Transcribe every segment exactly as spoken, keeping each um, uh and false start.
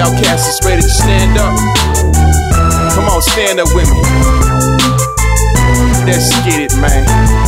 outcasts is ready to stand up. Come on, stand up with me. Let's get it, man.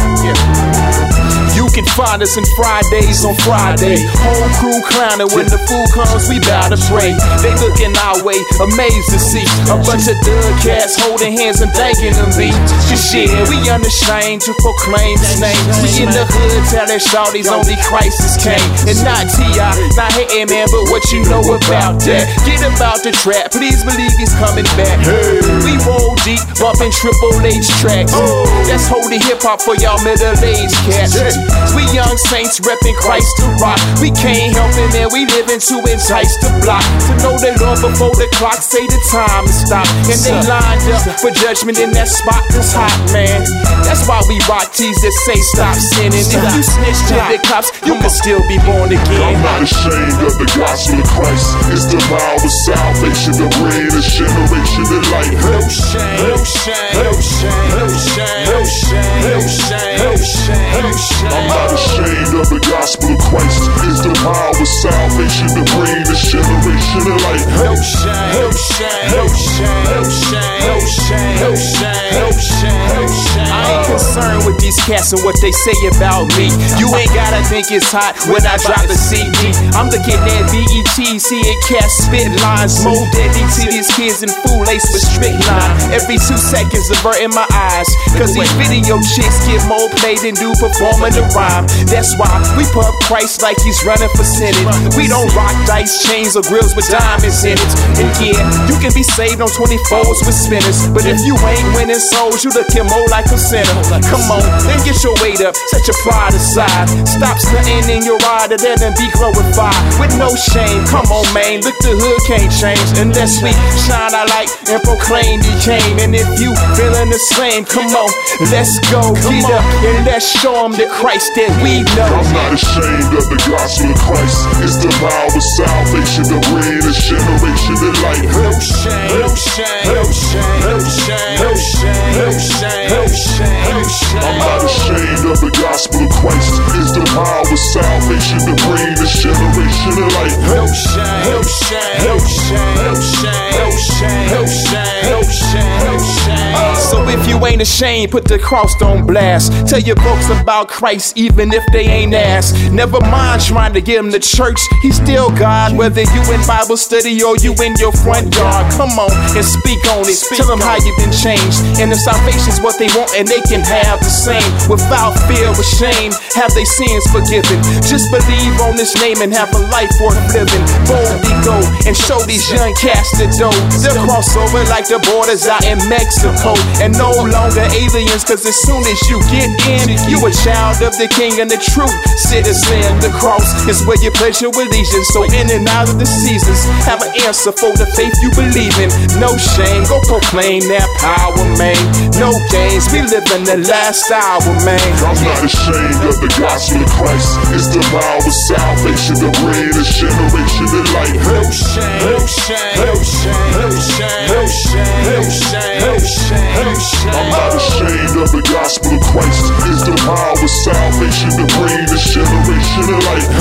Yeah. You can find us in Fridays on Friday. Whole crew clowning when the food comes, we bow to pray. They looking our way, amazed to see a bunch of thug cats holding hands and thanking them be. Cause shit, we unashamed to proclaim His name. We in the hood telling shawties only Christ is king. And not T I, not hating man, but what you know about that. Get about the trap, please believe He's coming back. We roll deep, bumping Triple H tracks. That's holy hip hop for y'all middle-aged cats. We young saints repping Christ to rock. We can't help it, man, we living to entice the block. To know the Lord before the clock say the time is stopped. And they lined up for judgment in that spot that's hot, man. That's why we rock tees that say stop sinning. If you snitch to the cops, you can still be born again. I'm not ashamed of the gospel of Christ. It's the power of salvation to bring a generation to light. No shame, no shame, no shame, no shame, no shame, no shame, no shame, no shame. I'm not ashamed of the gospel of Christ. It's the power of salvation to bring this generation to light. No shame, no shame, no shame, no shame, no shame, no shame, no shame, no shame. I ain't concerned with these cats and what they say about me. You ain't gotta think it's hot when I drop the C D. I'm looking at B E T, seeing cats spit lines. More deadly to these kids and fool lace with strict line. Every two seconds a burn in my eyes. Cause these video chicks get more play than do performing the rhyme. That's why we pump Christ like He's running for Senate. We don't rock dice chains or grills with diamonds in it. And yeah, you can be saved on twenty-fours with spinners, but if you ain't winning souls, you looking more like a sinner. Come on, then get your weight up, set your pride aside. Stop stunting in your ride and let them be glorified. With no shame, come on man, look, the hood can't change unless we shine our light and proclaim He came. And if you feeling the same, come on, let's go, get up and let's show them the Christ that we know. I'm not ashamed of the gospel of Christ. It's the power of salvation to bring this generation to light. No shame, no shame, no shame, no shame, no shame, no shame, no shame, no shame. I'm not ashamed of the gospel of Christ. It's the power of salvation to bring this generation to light. No shame, no shame, no shame, no shame, no shame, no shame, no shame, no shame. So if you ain't ashamed, put the cross on blast. Tell your folks about Christ even if they ain't asked. Never mind trying to get them to church, He's still God. Whether you in Bible study or you in your front yard, come on and speak on it. Tell them how you've been changed, and the salvation's what they want and they can have the same. Without fear or shame, have their sins forgiven. Just believe on this name and have a life worth living. Boldly go and show these young cats the dough. They'll cross over like the borders out in Mexico, and no longer aliens, cause as soon as you get in, you a child of the King and the true citizen. The cross is where you pledge your allegiance. So in and out of the seasons, have an answer for the faith you believe in. No shame, go proclaim that power, man. No games, we living the last hour, man. I'm not ashamed of the gospel of Christ. It's the power of salvation to bring this generation to light. No shame, no shame, no shame, no shame, no shame, no shame, no shame, no shame. I'm not ashamed of the gospel of Christ. It's the power of salvation to bring this generation to light.